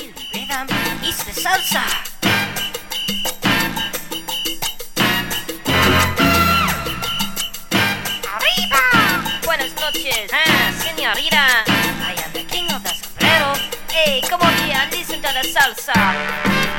Philly rhythm is the salsa. ¡Arriba! Buenas noches, señorita. I am the king of the sombrero. Hey, come on here and listen to the salsa.